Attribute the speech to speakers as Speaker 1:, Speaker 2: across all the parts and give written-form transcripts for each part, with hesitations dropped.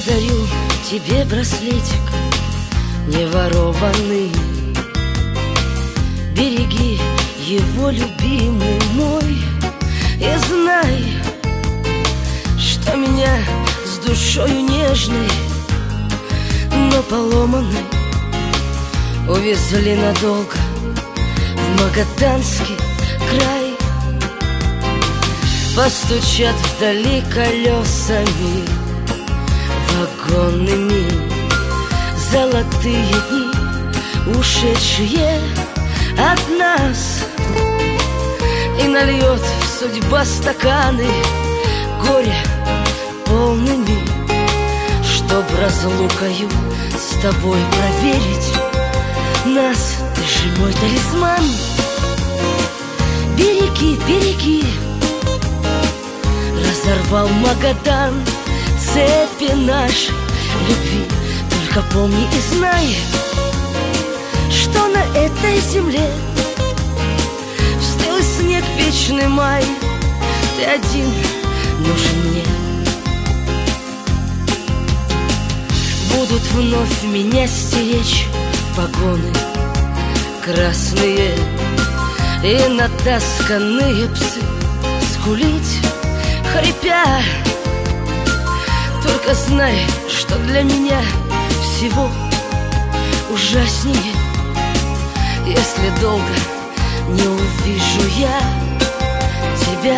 Speaker 1: дарю тебе браслетик не ворованный. Береги его, любимый мой, и знай, что меня с душою нежной, но поломанной, увезли надолго в Магаданский край. Постучат вдали колесами вагонными золотые дни, ушедшие от нас, и нальет судьба стаканы горя полными, чтоб разлукою с тобой проверить нас. Ты же мой талисман, береги, береги. Разорвал Магадан цепи нашей любви. Только помни и знай, что на этой земле в стылый снег вечный май ты один нужен мне. Будут вновь меня стеречь погоны красные и натасканные псы скулить, хрипя. Только знай, что для меня всего ужаснее, если долго не увижу я тебя.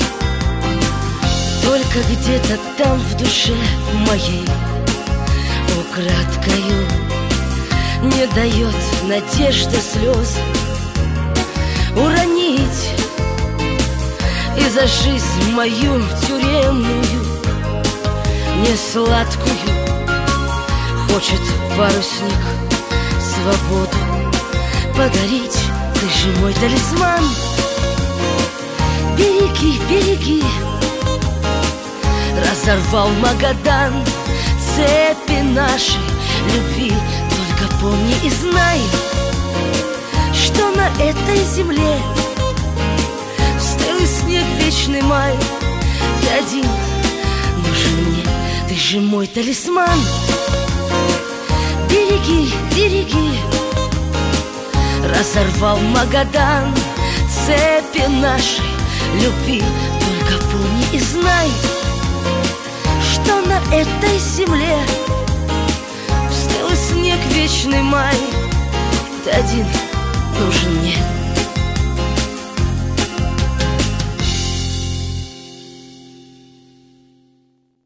Speaker 1: Только где-то там в душе моей украдкою не дает надежда слез уронить, и за жизнь мою тюремную несладкую хочет парусник свободу подарить. Ты же мой талисман, береги, береги. Разорвал Магадан цепи нашей любви. Только помни и знай, что на этой земле в стылый снег вечный май ты один нужен мне. Ты же мой талисман, береги, береги. Разорвал Магадан цепи нашей любви. Только помни и знай, что на этой земле в стылый снег вечный май ты один нужен